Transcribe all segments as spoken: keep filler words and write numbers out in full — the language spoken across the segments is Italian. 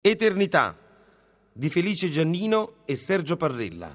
Eternità di Felice Giannino e Sergio Parrella.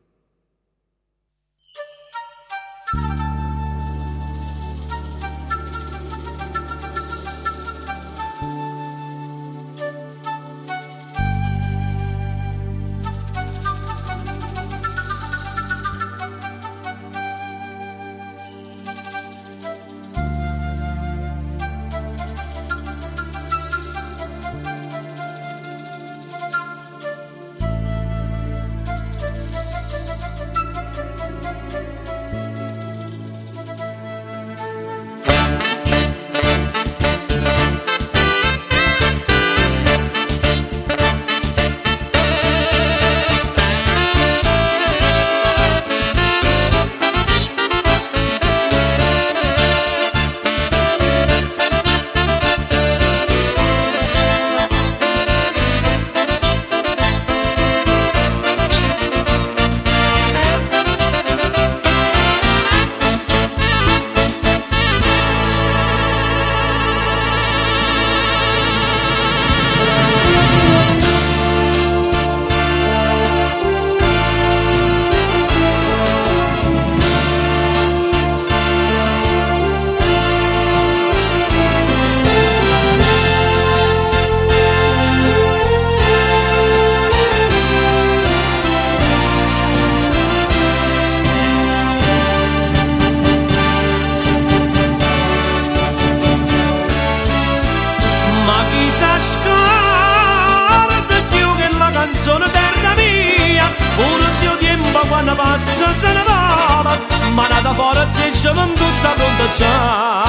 Quando passa se ne va, ma nata forza e ce non sta pronta già.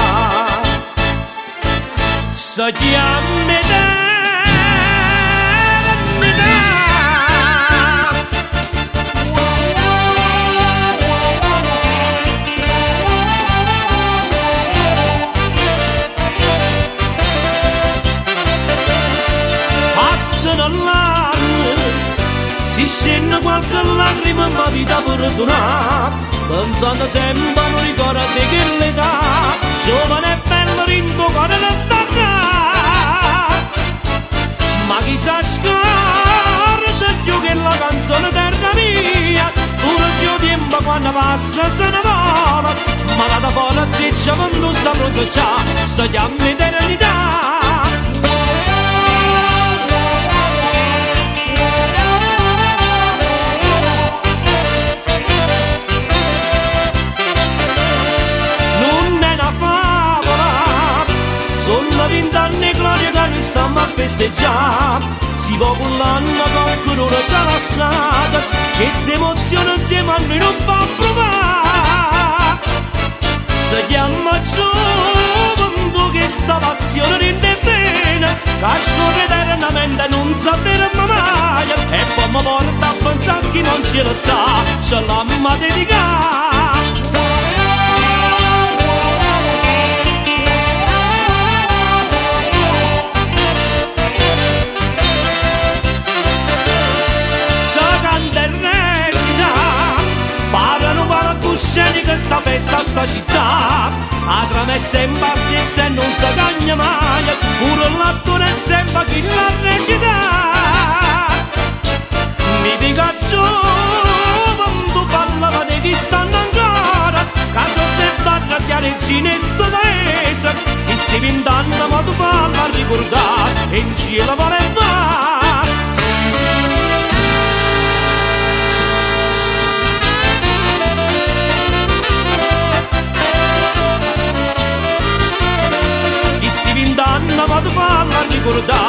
Se chiami eternità, passano l'anno, si scende qualche lacrima ma vita perdonare, pensando sempre non ricorda che l'età, giovane e bello rinto cuore da staccare, ma chi sa scorda più che la canzone terra mia, pure se il tempo quando passa se ne va, ma la da forza c'è quando sta pronto già, si chiama eternità. Vent'anni gloria che noi stiamo a festeggiare, si va con l'anno con ora sarà passata, questa emozione insieme a noi non fa provare, si chiama gioventù che sta passione rende bene, che scorre eternamente non si ferma mai, e poi mi porta a pensare che non ce la sta, ce l'amma dedicata. Che sta festa sta città, a tramessa in basti e se non si cagna mai, pure l'attore sembra chi la recita. Mi dica gioventù parlava di chi stanno ancora, che sotto e barra sia regina e sto paese, chi sti vent'anni ma tu parla a ricordare, e in cielo vuole fare. Vado a ricordare